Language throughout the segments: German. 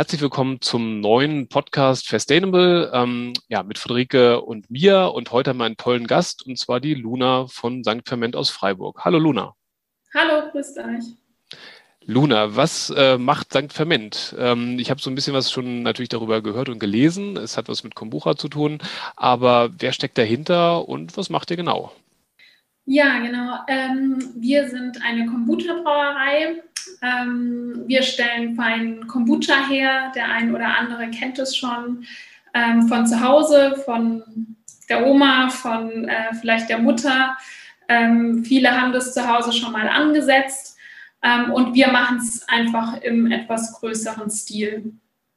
Herzlich willkommen zum neuen Podcast Fastainable, mit Friederike und mir. Und heute haben wir einen tollen Gast, und zwar die Luna von St. Ferment aus Freiburg. Hallo Luna. Hallo, grüßt euch. Luna, was macht St. Ferment? Ich habe so ein bisschen was schon natürlich darüber gehört und gelesen. Es hat was mit Kombucha zu tun. Aber wer steckt dahinter und was macht ihr genau? Ja, genau. Wir sind eine Kombucha-Brauerei. Wir stellen feinen Kombucha her. Der ein oder andere kennt es schon von zu Hause, von der Oma, von vielleicht der Mutter. Viele haben das zu Hause schon mal angesetzt. Und wir machen es einfach im etwas größeren Stil.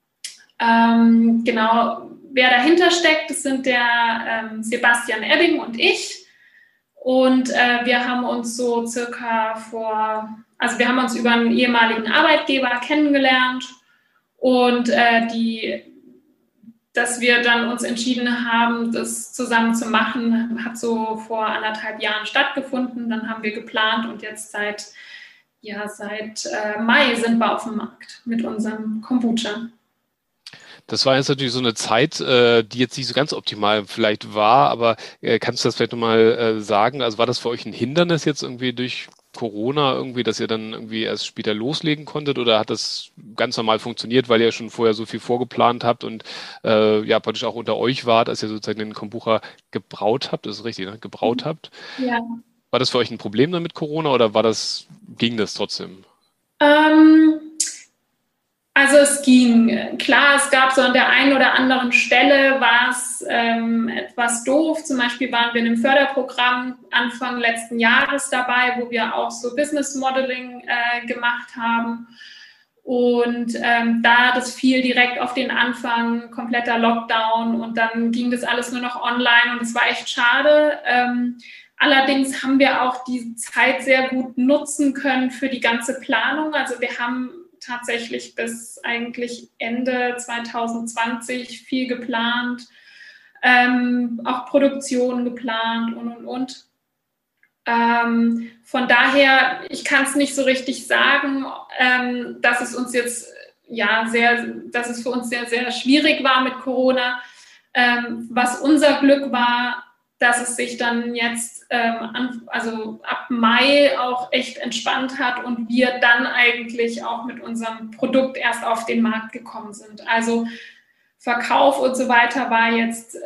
Genau, wer dahinter steckt, das sind der Sebastian Ebbing und ich. Und wir haben uns so wir haben uns über einen ehemaligen Arbeitgeber kennengelernt und dass wir dann uns entschieden haben, das zusammen zu machen, hat so vor 1,5 Jahren stattgefunden. Dann haben wir geplant und jetzt seit Mai sind wir auf dem Markt mit unserem Kombucha. Das war jetzt natürlich so eine Zeit, die jetzt nicht so ganz optimal vielleicht war, aber kannst du das vielleicht nochmal sagen? Also war das für euch ein Hindernis jetzt irgendwie durch Corona irgendwie, dass ihr dann irgendwie erst später loslegen konntet, oder hat das ganz normal funktioniert, weil ihr schon vorher so viel vorgeplant habt und praktisch auch unter euch wart, als ihr sozusagen den Kombucha gebraut habt? Das ist richtig, ne? Gebraut habt. Ja. War das für euch ein Problem dann mit Corona oder ging das trotzdem? Also es ging. Klar, es gab so an der einen oder anderen Stelle war es etwas doof. Zum Beispiel waren wir in einem Förderprogramm Anfang letzten Jahres dabei, wo wir auch so Business Modeling gemacht haben. Und das fiel direkt auf den Anfang, kompletter Lockdown, und dann ging das alles nur noch online und es war echt schade. Allerdings haben wir auch die Zeit sehr gut nutzen können für die ganze Planung. Also wir haben tatsächlich bis eigentlich Ende 2020 viel geplant, auch Produktion geplant und. Von daher, ich kann es nicht so richtig sagen, dass es uns jetzt dass es für uns sehr, sehr schwierig war mit Corona. Was unser Glück war, dass es sich dann jetzt ab Mai auch echt entspannt hat und wir dann eigentlich auch mit unserem Produkt erst auf den Markt gekommen sind. Also Verkauf und so weiter war jetzt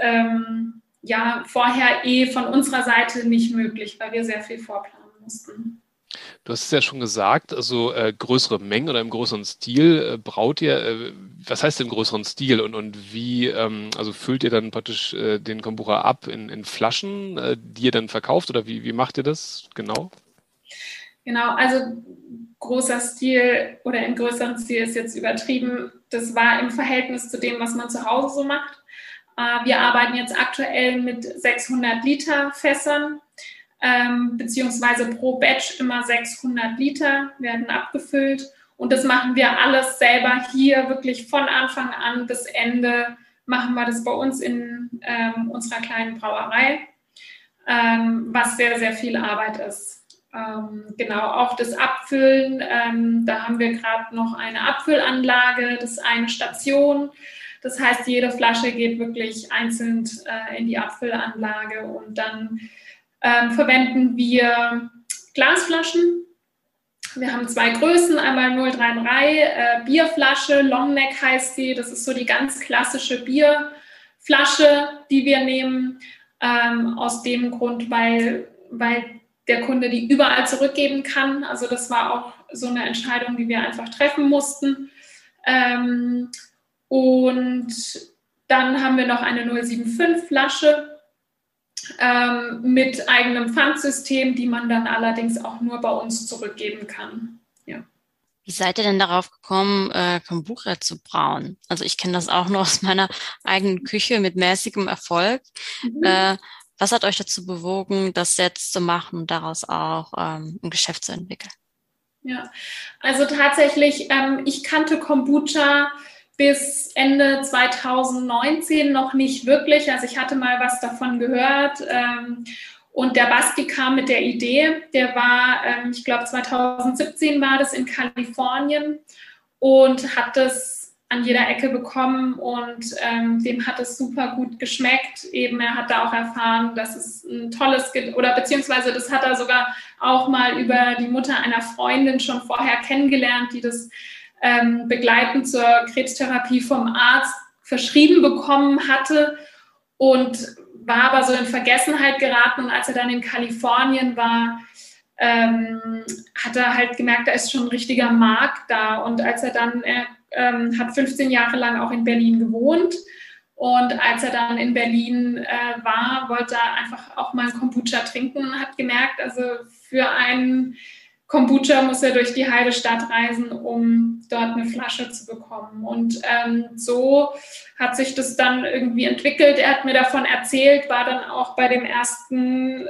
vorher von unserer Seite nicht möglich, weil wir sehr viel vorplanen mussten. Du hast es ja schon gesagt, also größere Mengen oder im größeren Stil braut ihr. Was heißt im größeren Stil und wie, also füllt ihr dann praktisch den Kombucha ab in Flaschen, die ihr dann verkauft, oder wie macht ihr das genau? Genau, also großer Stil oder im größeren Stil ist jetzt übertrieben. Das war im Verhältnis zu dem, was man zu Hause so macht. Wir arbeiten jetzt aktuell mit 600 Liter Fässern, beziehungsweise pro Batch immer 600 Liter werden abgefüllt. Und das machen wir alles selber hier, wirklich von Anfang an bis Ende machen wir das bei uns in unserer kleinen Brauerei, was sehr, sehr viel Arbeit ist. Genau, auch das Abfüllen, da haben wir gerade noch eine Abfüllanlage, das ist eine Station. Das heißt, jede Flasche geht wirklich einzeln in die Abfüllanlage, und dann verwenden wir Glasflaschen. Wir haben 2 Größen, einmal 033 Bierflasche, Longneck heißt sie. Das ist so die ganz klassische Bierflasche, die wir nehmen, aus dem Grund, weil der Kunde die überall zurückgeben kann. Also das war auch so eine Entscheidung, die wir einfach treffen mussten. Und dann haben wir noch eine 075 Flasche mit eigenem Pfandsystem, die man dann allerdings auch nur bei uns zurückgeben kann. Ja. Wie seid ihr denn darauf gekommen, Kombucha zu brauen? Also ich kenne das auch nur aus meiner eigenen Küche mit mäßigem Erfolg. Was hat euch dazu bewogen, das jetzt zu machen und daraus auch ein Geschäft zu entwickeln? Ja, also tatsächlich, ich kannte Kombucha bis Ende 2019 noch nicht wirklich. Also ich hatte mal was davon gehört. Und der Basti kam mit der Idee, der war, ich glaube 2017 war das in Kalifornien, und hat das an jeder Ecke bekommen und dem hat es super gut geschmeckt. Eben, er hat da auch erfahren, dass es ein tolles, oder beziehungsweise das hat er sogar auch mal über die Mutter einer Freundin schon vorher kennengelernt, die das begleitend zur Krebstherapie vom Arzt verschrieben bekommen hatte und war aber so in Vergessenheit geraten. Und als er dann in Kalifornien war, hat er halt gemerkt, da ist schon ein richtiger Markt da. Und als er dann, hat 15 Jahre lang auch in Berlin gewohnt. Und als er dann in Berlin war, wollte er einfach auch mal Kombucha trinken und hat gemerkt, also für einen Kombucha muss er durch die halbe Stadt reisen, um dort eine Flasche zu bekommen. Und so hat sich das dann irgendwie entwickelt. Er hat mir davon erzählt, war dann auch bei dem ersten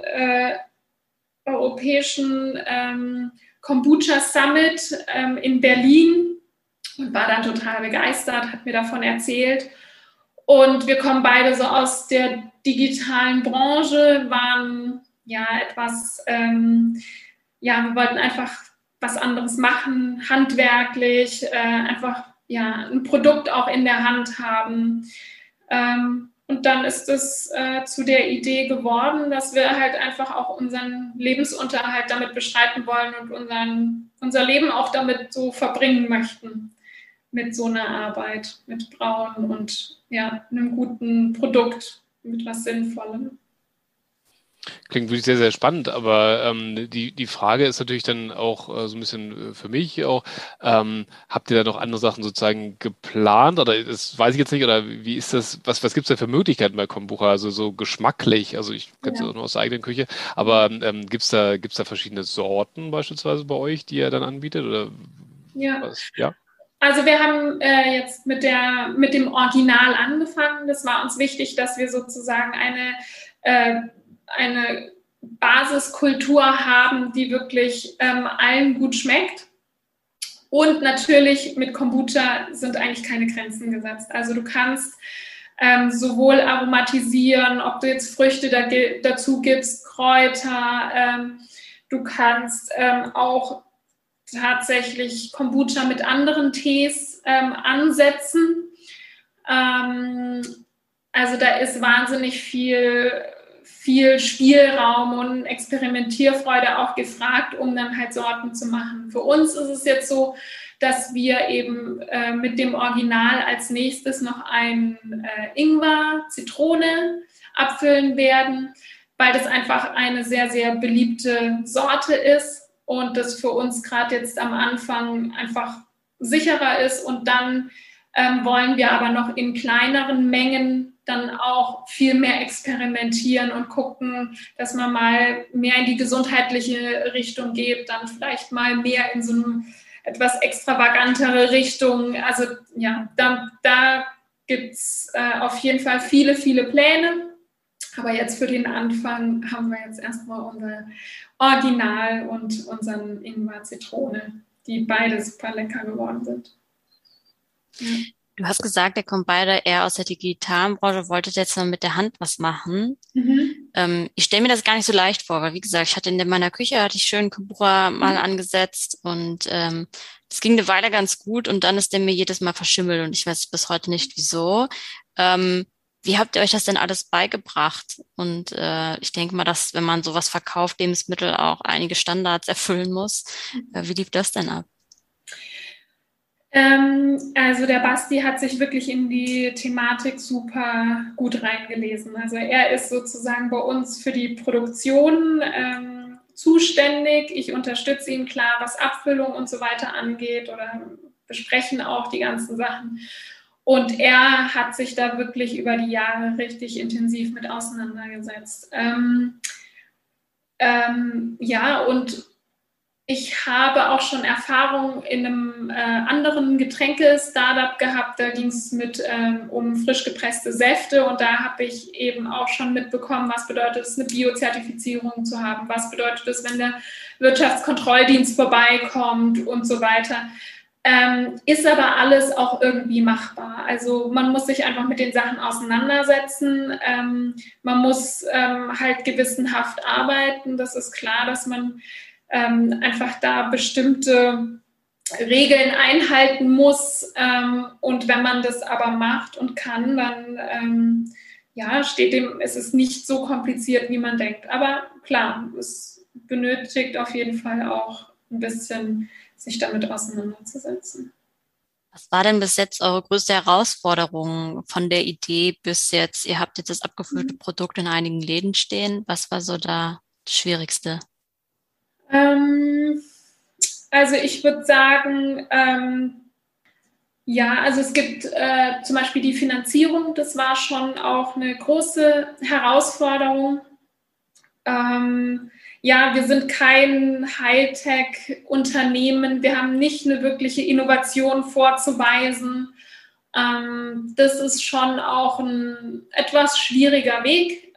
europäischen Kombucha Summit in Berlin und war dann total begeistert, hat mir davon erzählt. Und wir kommen beide so aus der digitalen Branche, waren ja etwas, wir wollten einfach was anderes machen, handwerklich, einfach ja ein Produkt auch in der Hand haben. Und dann ist es zu der Idee geworden, dass wir halt einfach auch unseren Lebensunterhalt damit bestreiten wollen und unser Leben auch damit so verbringen möchten. Mit so einer Arbeit, mit Brauen und ja, einem guten Produkt, mit was Sinnvollem. Klingt wirklich sehr, sehr spannend, aber die Frage ist natürlich dann auch so ein bisschen für mich auch, habt ihr da noch andere Sachen sozusagen geplant oder das weiß ich jetzt nicht, oder wie ist das, was gibt es da für Möglichkeiten bei Kombucha, also so geschmacklich, also ich kenne es ja auch nur aus der eigenen Küche, aber gibt's da verschiedene Sorten beispielsweise bei euch, die ihr dann anbietet oder ja. was? Ja. Also wir haben jetzt mit dem Original angefangen. Das war uns wichtig, dass wir sozusagen eine Basiskultur haben, die wirklich allen gut schmeckt. Und natürlich mit Kombucha sind eigentlich keine Grenzen gesetzt. Also du kannst sowohl aromatisieren, ob du jetzt Früchte dazu gibst, Kräuter. Du kannst auch tatsächlich Kombucha mit anderen Tees ansetzen. Also da ist wahnsinnig viel Spielraum und Experimentierfreude auch gefragt, um dann halt Sorten zu machen. Für uns ist es jetzt so, dass wir eben mit dem Original als nächstes noch ein Ingwer-Zitrone abfüllen werden, weil das einfach eine sehr, sehr beliebte Sorte ist und das für uns gerade jetzt am Anfang einfach sicherer ist. Und dann wollen wir aber noch in kleineren Mengen dann auch viel mehr experimentieren und gucken, dass man mal mehr in die gesundheitliche Richtung geht, dann vielleicht mal mehr in so eine etwas extravagantere Richtung. Also ja, da gibt es auf jeden Fall viele, viele Pläne. Aber jetzt für den Anfang haben wir jetzt erstmal unser Original und unseren Ingwer-Zitrone, die beide super lecker geworden sind. Ja. Du hast gesagt, ihr kommt beide eher aus der digitalen Branche, wolltet jetzt mal mit der Hand was machen. Mhm. Ich stelle mir das gar nicht so leicht vor, weil wie gesagt, ich hatte in meiner Küche schön Kombucha mal angesetzt und das ging eine Weile ganz gut und dann ist der mir jedes Mal verschimmelt und ich weiß bis heute nicht wieso. Wie habt ihr euch das denn alles beigebracht? Und ich denke mal, dass wenn man sowas verkauft, Lebensmittel auch einige Standards erfüllen muss. Wie lief das denn ab? Also der Basti hat sich wirklich in die Thematik super gut reingelesen. Also er ist sozusagen bei uns für die Produktion zuständig. Ich unterstütze ihn klar, was Abfüllung und so weiter angeht oder besprechen auch die ganzen Sachen. Und er hat sich da wirklich über die Jahre richtig intensiv mit auseinandergesetzt. Ja, und ich habe auch schon Erfahrung in einem anderen Getränke-Startup gehabt. Da ging es um frisch gepresste Säfte und da habe ich eben auch schon mitbekommen, was bedeutet es, eine Biozertifizierung zu haben, was bedeutet es, wenn der Wirtschaftskontrolldienst vorbeikommt und so weiter. Ist aber alles auch irgendwie machbar. Also man muss sich einfach mit den Sachen auseinandersetzen. Man muss halt gewissenhaft arbeiten. Das ist klar, dass man einfach da bestimmte Regeln einhalten muss. Und wenn man das aber macht und kann, dann ist es nicht so kompliziert, wie man denkt. Aber klar, es benötigt auf jeden Fall auch ein bisschen, sich damit auseinanderzusetzen. Was war denn bis jetzt eure größte Herausforderung von der Idee bis jetzt? Ihr habt jetzt das abgefüllte Produkt in einigen Läden stehen. Was war so da das Schwierigste? Also ich würde sagen, also es gibt zum Beispiel die Finanzierung, das war schon auch eine große Herausforderung. Wir sind kein Hightech-Unternehmen, wir haben nicht eine wirkliche Innovation vorzuweisen. Das ist schon auch ein etwas schwieriger Weg,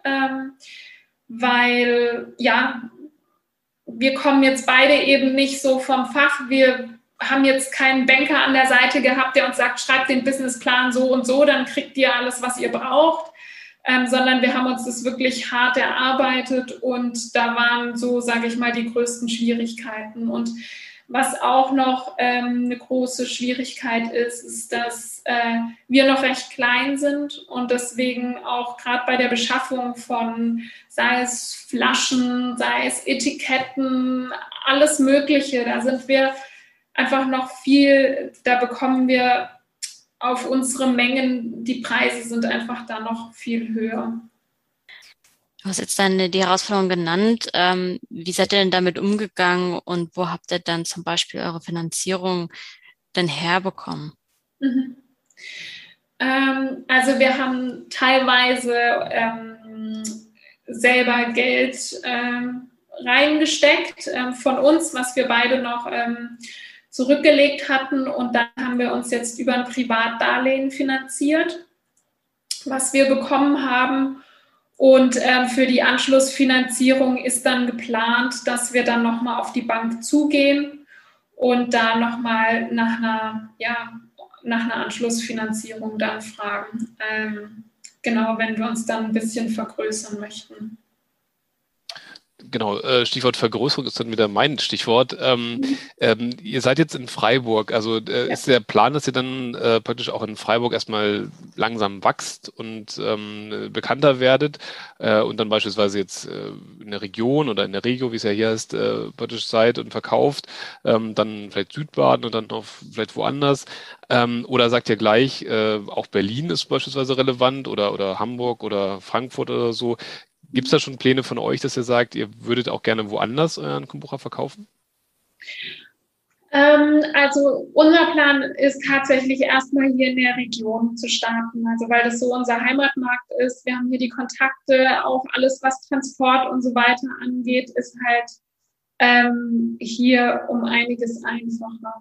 weil wir kommen jetzt beide eben nicht so vom Fach. Wir haben jetzt keinen Banker an der Seite gehabt, der uns sagt, schreibt den Businessplan so und so, dann kriegt ihr alles, was ihr braucht. Sondern wir haben uns das wirklich hart erarbeitet und da waren so, sage ich mal, die größten Schwierigkeiten. Und was auch noch eine große Schwierigkeit ist, dass wir noch recht klein sind und deswegen auch gerade bei der Beschaffung von, sei es Flaschen, sei es Etiketten, alles Mögliche, da sind wir einfach noch da bekommen wir auf unsere Mengen, die Preise sind einfach da noch viel höher. Du hast jetzt dann die Herausforderung genannt. Wie seid ihr denn damit umgegangen und wo habt ihr dann zum Beispiel eure Finanzierung denn herbekommen? Also wir haben teilweise selber Geld reingesteckt von uns, was wir beide noch zurückgelegt hatten und dann haben wir uns jetzt über ein Privatdarlehen finanziert, was wir bekommen haben und für die Anschlussfinanzierung ist dann geplant, dass wir dann nochmal auf die Bank zugehen und da nochmal nach einer Anschlussfinanzierung dann fragen, wenn wir uns dann ein bisschen vergrößern möchten. Genau, Stichwort Vergrößerung ist dann wieder mein Stichwort. Ihr seid jetzt in Freiburg, also ist der Plan, dass ihr dann praktisch auch in Freiburg erstmal langsam wächst und bekannter werdet und dann beispielsweise jetzt in der Region oder in der Regio, wie es ja hier heißt, praktisch seid und verkauft, dann vielleicht Südbaden und dann noch vielleicht woanders. Oder sagt ihr gleich, auch Berlin ist beispielsweise relevant oder Hamburg oder Frankfurt oder so? Gibt es da schon Pläne von euch, dass ihr sagt, ihr würdet auch gerne woanders euren Kombucha verkaufen? Also unser Plan ist tatsächlich erstmal hier in der Region zu starten, also weil das so unser Heimatmarkt ist. Wir haben hier die Kontakte, auch alles, was Transport und so weiter angeht, ist halt hier um einiges einfacher.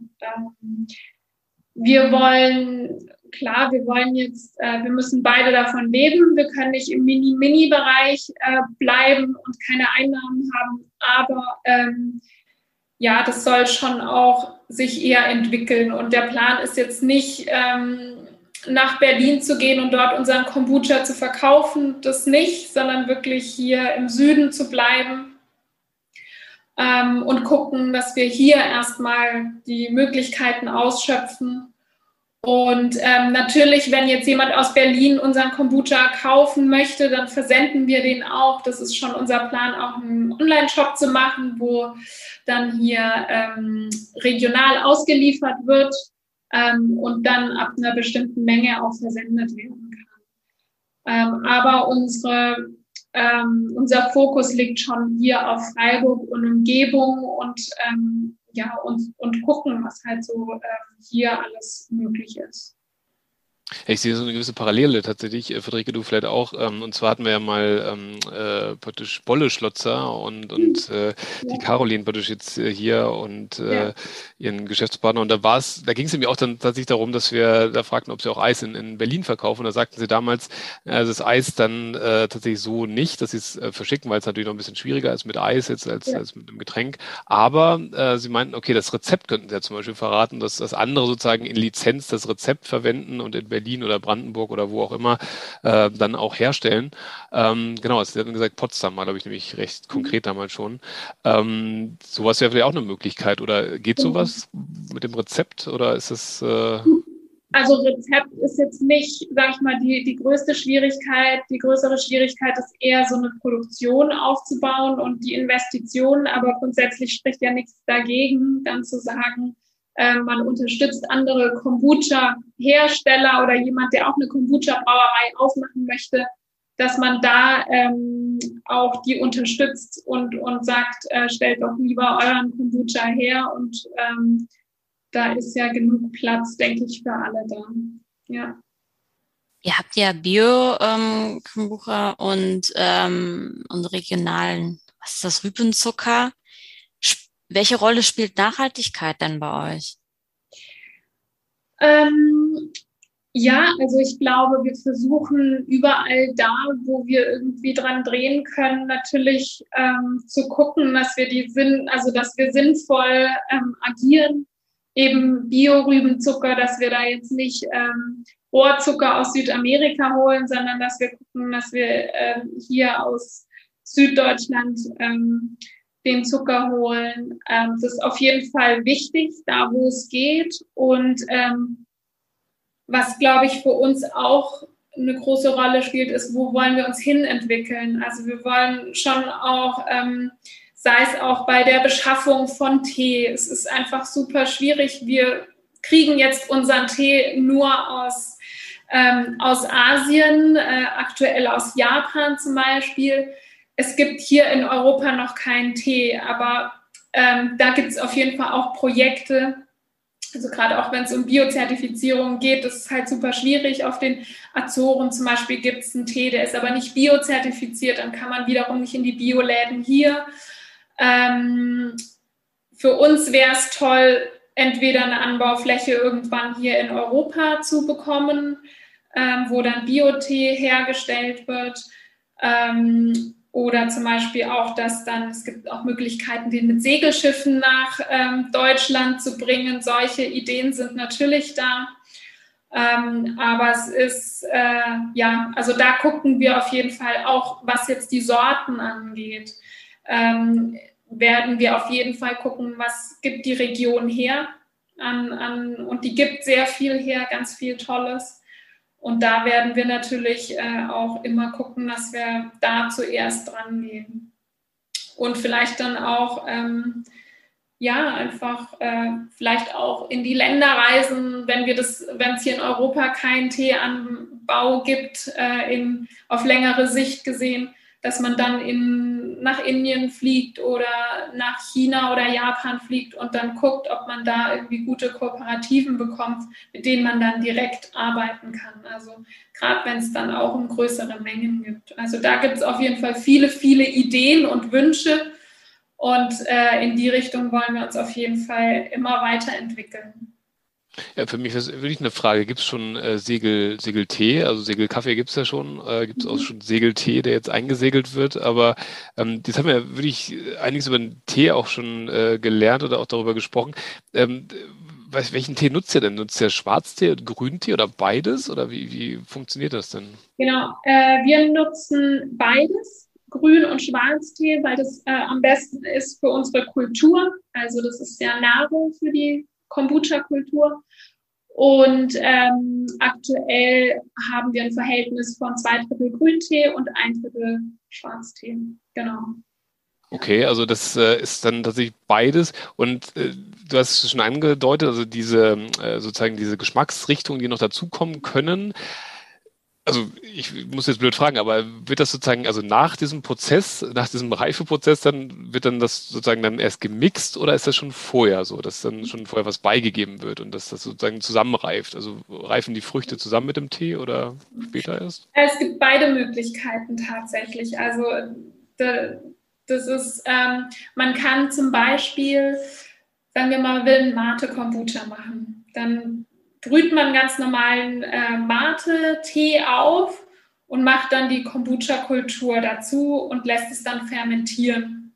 Wir müssen beide davon leben. Wir können nicht im Mini-Bereich bleiben und keine Einnahmen haben, aber das soll schon auch sich eher entwickeln. Und der Plan ist jetzt nicht, nach Berlin zu gehen und dort unseren Kombucha zu verkaufen, das nicht, sondern wirklich hier im Süden zu bleiben und gucken, dass wir hier erstmal die Möglichkeiten ausschöpfen. Und natürlich, wenn jetzt jemand aus Berlin unseren Kombucha kaufen möchte, dann versenden wir den auch. Das ist schon unser Plan, auch einen Online-Shop zu machen, wo dann hier regional ausgeliefert wird und dann ab einer bestimmten Menge auch versendet werden kann. Aber unser Fokus liegt schon hier auf Freiburg und Umgebung und gucken, was halt so hier alles möglich ist. Ich sehe so eine gewisse Parallele tatsächlich, Friederike, du vielleicht auch. Und zwar hatten wir ja mal praktisch Bolle Schlotzer und die Caroline praktisch jetzt hier und ihren Geschäftspartner. Und da ging es nämlich auch dann tatsächlich darum, dass wir da fragten, ob sie auch Eis in Berlin verkaufen. Und da sagten sie damals, das Eis dann tatsächlich so nicht, dass sie es verschicken, weil es natürlich noch ein bisschen schwieriger ist mit Eis jetzt als mit einem Getränk. Aber sie meinten, okay, das Rezept könnten sie ja zum Beispiel verraten, dass andere sozusagen in Lizenz das Rezept verwenden und in Berlin Berlin oder Brandenburg oder wo auch immer dann auch herstellen. Genau, also Sie hatten gesagt, Potsdam war, glaube ich, nämlich recht konkret damals schon. Sowas wäre vielleicht auch eine Möglichkeit. Oder geht sowas mit dem Rezept oder ist es... Also Rezept ist jetzt nicht, sage ich mal, die größte Schwierigkeit. Die größere Schwierigkeit ist eher so eine Produktion aufzubauen und die Investitionen. Aber grundsätzlich spricht ja nichts dagegen, dann zu sagen, man unterstützt andere Kombucha-Hersteller oder jemand, der auch eine Kombucha-Brauerei aufmachen möchte, dass man da auch die unterstützt und sagt, stellt doch lieber euren Kombucha her und da ist ja genug Platz, denke ich, für alle da. Ja. Ihr habt ja Bio-Kombucha und regionalen, was ist das, Rübenzucker? Welche Rolle spielt Nachhaltigkeit denn bei euch? Ja, also ich glaube, wir versuchen überall da, wo wir irgendwie dran drehen können, natürlich zu gucken, dass wir dass wir sinnvoll agieren. Eben Bio-Rübenzucker, dass wir da jetzt nicht Rohrzucker aus Südamerika holen, sondern dass wir gucken, dass wir hier aus Süddeutschland den Zucker holen. Das ist auf jeden Fall wichtig, da wo es geht. Und was, glaube ich, für uns auch eine große Rolle spielt, ist, wo wollen wir uns hin entwickeln? Also wir wollen schon auch, sei es auch bei der Beschaffung von Tee, es ist einfach super schwierig. Wir kriegen jetzt unseren Tee nur aus Asien, aktuell aus Japan zum Beispiel. Es gibt hier in Europa noch keinen Tee, aber da gibt es auf jeden Fall auch Projekte. Also gerade auch wenn es um Biozertifizierung geht, das ist halt super schwierig. Auf den Azoren zum Beispiel gibt es einen Tee, der ist aber nicht biozertifiziert, dann kann man wiederum nicht in die Bioläden hier. Für uns wäre es toll, entweder eine Anbaufläche irgendwann hier in Europa zu bekommen, wo dann Biotee hergestellt wird. Oder zum Beispiel auch, es gibt auch Möglichkeiten, den mit Segelschiffen nach Deutschland zu bringen. Solche Ideen sind natürlich da. Aber es ist, also da gucken wir auf jeden Fall auch, was jetzt die Sorten angeht. Werden wir auf jeden Fall gucken, was gibt die Region her und die gibt sehr viel her, ganz viel Tolles. Und da werden wir natürlich auch immer gucken, dass wir da zuerst dran gehen. Und vielleicht dann auch, vielleicht auch in die Länder reisen, wenn es hier in Europa keinen Teeanbau gibt, auf längere Sicht gesehen, dass man dann nach Indien fliegt oder nach China oder Japan fliegt und dann guckt, ob man da irgendwie gute Kooperativen bekommt, mit denen man dann direkt arbeiten kann. Also gerade wenn es dann auch um größere Mengen gibt. Also da gibt es auf jeden Fall viele, viele Ideen und Wünsche und in die Richtung wollen wir uns auf jeden Fall immer weiterentwickeln. Ja, für mich ist wirklich eine Frage, gibt es schon Segeltee? Also Segelkaffee gibt es ja schon, gibt es auch schon Segeltee, der jetzt eingesegelt wird, aber jetzt haben wir ja wirklich einiges über den Tee auch schon gelernt oder auch darüber gesprochen. Welchen Tee nutzt ihr denn? Nutzt ihr Schwarztee, Grüntee oder beides? Oder wie funktioniert das denn? Genau, wir nutzen beides, Grün- und Schwarztee, weil das am besten ist für unsere Kultur. Also das ist ja Nahrung für die Kombucha-Kultur. Und aktuell haben wir ein Verhältnis von 2/3 Grüntee und 1/3 Schwarztee. Genau. Okay, also das ist dann tatsächlich beides. Und du hast es schon angedeutet, also sozusagen diese Geschmacksrichtungen, die noch dazukommen können. Also ich muss jetzt blöd fragen, aber wird das sozusagen, also nach diesem Prozess, nach diesem Reifeprozess, wird dann das sozusagen dann erst gemixt oder ist das schon vorher so, dass dann schon vorher was beigegeben wird und dass das sozusagen zusammenreift? Also reifen die Früchte zusammen mit dem Tee oder später erst? Es gibt beide Möglichkeiten tatsächlich. Also das ist, man kann zum Beispiel, sagen wir mal, man will einen Mate-Kombucha machen. Dann brüht man ganz normalen Mate-Tee auf und macht dann die Kombucha-Kultur dazu und lässt es dann fermentieren.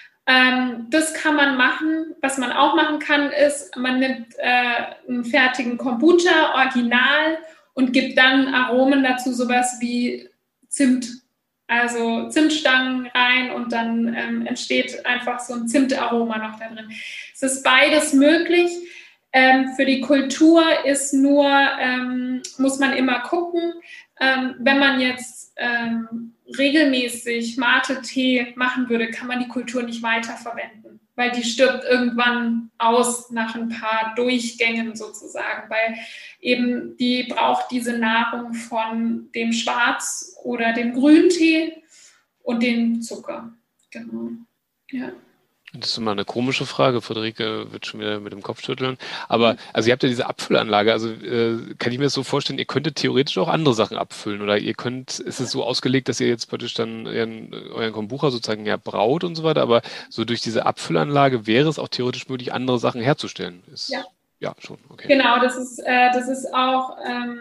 Das kann man machen. Was man auch machen kann, ist, man nimmt einen fertigen Kombucha, original, und gibt dann Aromen dazu, sowas wie Zimt. Also Zimtstangen rein und dann entsteht einfach so ein Zimtaroma noch da drin. Es ist beides möglich. Für die Kultur ist nur, muss man immer gucken, wenn man jetzt regelmäßig Mate-Tee machen würde, kann man die Kultur nicht weiterverwenden, weil die stirbt irgendwann aus nach ein paar Durchgängen sozusagen, weil eben die braucht diese Nahrung von dem Schwarz- oder dem Grüntee und dem Zucker. Genau, ja. Das ist immer eine komische Frage. Friederike wird schon wieder mit dem Kopf schütteln. Aber also ihr habt ja diese Abfüllanlage. Also kann ich mir das so vorstellen, ihr könntet theoretisch auch andere Sachen abfüllen oder ihr könnt, ist es so ausgelegt, dass ihr jetzt praktisch dann euren Kombucha sozusagen ja braut und so weiter, aber so durch diese Abfüllanlage wäre es auch theoretisch möglich, andere Sachen herzustellen. Ja, schon, okay. Genau, das ist auch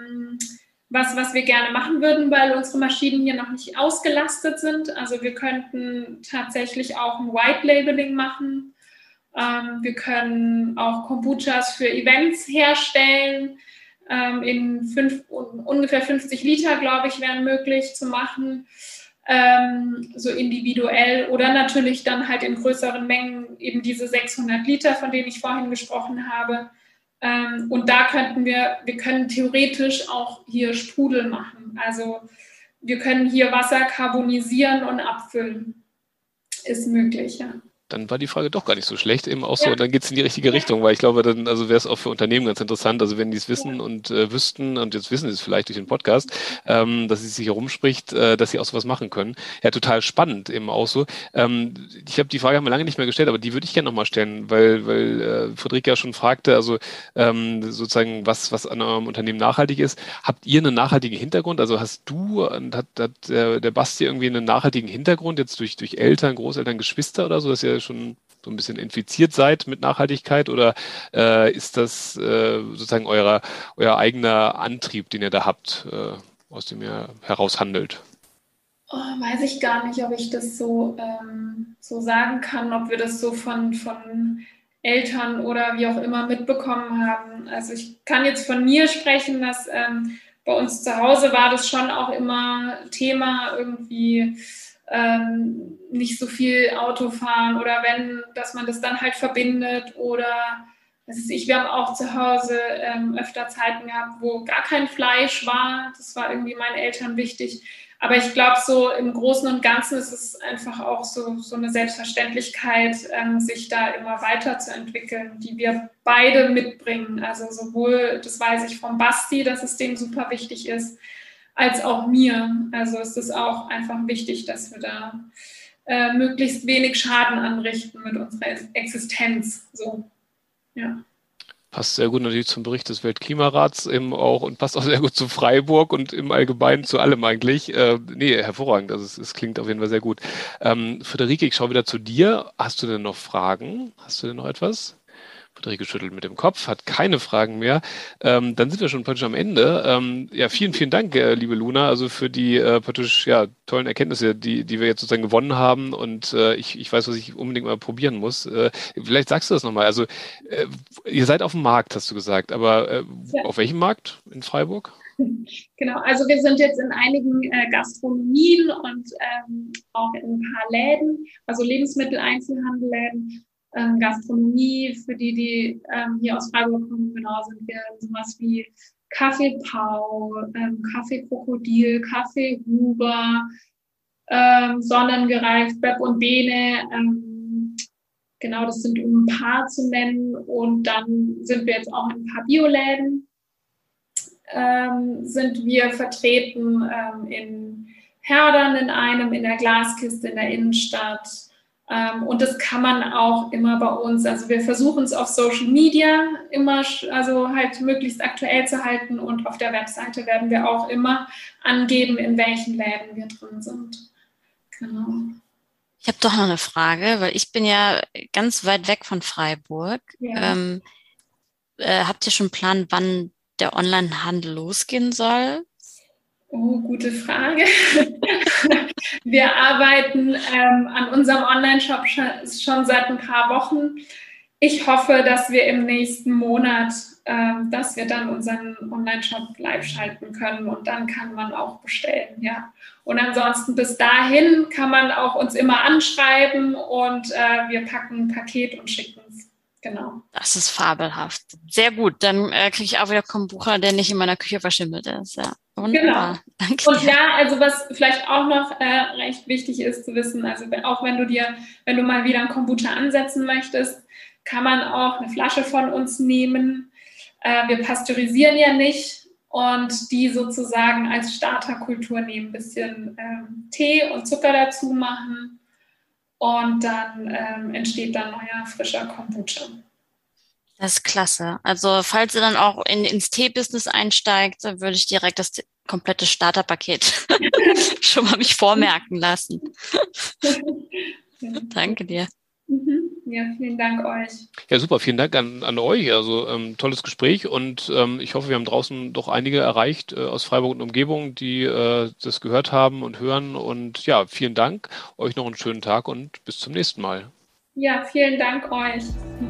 was wir gerne machen würden, weil unsere Maschinen hier noch nicht ausgelastet sind. Also wir könnten tatsächlich auch ein White-Labeling machen. Wir können auch Kombuchas für Events herstellen. Ungefähr 50 Liter, glaube ich, wären möglich zu machen. So individuell oder natürlich dann halt in größeren Mengen eben diese 600 Liter, von denen ich vorhin gesprochen habe. Und da wir können theoretisch auch hier Sprudel machen. Also wir können hier Wasser karbonisieren und abfüllen. Ist möglich, ja. Dann war die Frage doch gar nicht so schlecht, eben auch so, und dann geht es in die richtige Richtung, weil ich glaube, dann also wäre es auch für Unternehmen ganz interessant, also wenn die es wissen und wüssten, und jetzt wissen sie es vielleicht durch den Podcast, dass es sich herumspricht, dass sie auch sowas machen können. Ja, total spannend eben auch so. Ich habe die Frage haben wir lange nicht mehr gestellt, aber die würde ich gerne nochmal stellen, weil Friederike ja schon fragte, also sozusagen, was an eurem Unternehmen nachhaltig ist. Habt ihr einen nachhaltigen Hintergrund? Also hast du und hat der Basti irgendwie einen nachhaltigen Hintergrund, jetzt durch Eltern, Großeltern, Geschwister oder so, dass ihr schon so ein bisschen infiziert seid mit Nachhaltigkeit oder ist das sozusagen euer eigener Antrieb, den ihr da habt, aus dem ihr heraus handelt? Oh, weiß ich gar nicht, ob ich das so sagen kann, ob wir das so von Eltern oder wie auch immer mitbekommen haben. Also ich kann jetzt von mir sprechen, dass bei uns zu Hause war das schon auch immer Thema irgendwie nicht so viel Auto fahren oder dass man das dann halt verbindet oder wir haben auch zu Hause öfter Zeiten gehabt, wo gar kein Fleisch war. Das war irgendwie meinen Eltern wichtig. Aber ich glaube, so im Großen und Ganzen ist es einfach auch so eine Selbstverständlichkeit, sich da immer weiterzuentwickeln, die wir beide mitbringen. Also sowohl, das weiß ich vom Basti, dass es dem super wichtig ist, als auch mir. Also es ist auch einfach wichtig, dass wir da möglichst wenig Schaden anrichten mit unserer Existenz. So, ja. Passt sehr gut natürlich zum Bericht des Weltklimarats eben auch und passt auch sehr gut zu Freiburg und im Allgemeinen zu allem eigentlich. Nee, hervorragend. Also es klingt auf jeden Fall sehr gut. Friederike, ich schaue wieder zu dir. Hast du denn noch Fragen? Hast du denn noch etwas? Friederike schüttelt mit dem Kopf, hat keine Fragen mehr. Dann sind wir schon praktisch am Ende. Ja, vielen, vielen Dank, liebe Luna, also für die praktisch tollen Erkenntnisse, die wir jetzt sozusagen gewonnen haben. Und ich weiß, was ich unbedingt mal probieren muss. Vielleicht sagst du das nochmal. Also ihr seid auf dem Markt, hast du gesagt, aber auf welchem Markt in Freiburg? Genau, also wir sind jetzt in einigen Gastronomien und auch in ein paar Läden, also Lebensmitteleinzelhandelläden. Gastronomie, für die hier aus Freiburg kommen, genau, sind wir sowas wie Kaffee Pau, Kaffee Krokodil, Kaffee Huber, Sonnengereift, Böpp und Bene, genau, das sind um ein paar zu nennen und dann sind wir jetzt auch in ein paar Bioläden, sind wir vertreten in Herdern in der Glaskiste in der Innenstadt. Und das kann man auch immer bei uns, also wir versuchen es auf Social Media immer, also halt möglichst aktuell zu halten und auf der Webseite werden wir auch immer angeben, in welchen Läden wir drin sind. Genau. Ich habe doch noch eine Frage, weil ich bin ja ganz weit weg von Freiburg. Ja. Habt ihr schon einen Plan, wann der Onlinehandel losgehen soll? Oh, gute Frage. Wir arbeiten an unserem Online-Shop schon seit ein paar Wochen. Ich hoffe, dass wir im nächsten Monat, dass wir dann unseren Online-Shop live schalten können und dann kann man auch bestellen, ja. Und ansonsten bis dahin kann man auch uns immer anschreiben und wir packen ein Paket und schicken es. Genau. Das ist fabelhaft. Sehr gut. Dann kriege ich auch wieder Kombucha, der nicht in meiner Küche verschimmelt ist. Ja, wunderbar. Genau. Danke Und dir. ja, also was vielleicht auch noch recht wichtig ist zu wissen, also auch wenn du mal wieder ein Kombucha ansetzen möchtest, kann man auch eine Flasche von uns nehmen. Wir pasteurisieren ja nicht und die sozusagen als Starterkultur nehmen, ein bisschen Tee und Zucker dazu machen und dann entsteht dann neuer, frischer Kombucha. Das ist klasse. Also falls ihr dann auch ins Tee-Business einsteigt, dann würde ich direkt das komplette Starterpaket schon mal mich vormerken lassen. Danke dir. Ja, vielen Dank euch. Ja, super, vielen Dank an euch. Also tolles Gespräch und ich hoffe, wir haben draußen doch einige erreicht aus Freiburg und Umgebung, die das gehört haben und hören. Und ja, vielen Dank. Euch noch einen schönen Tag und bis zum nächsten Mal. Ja, vielen Dank euch.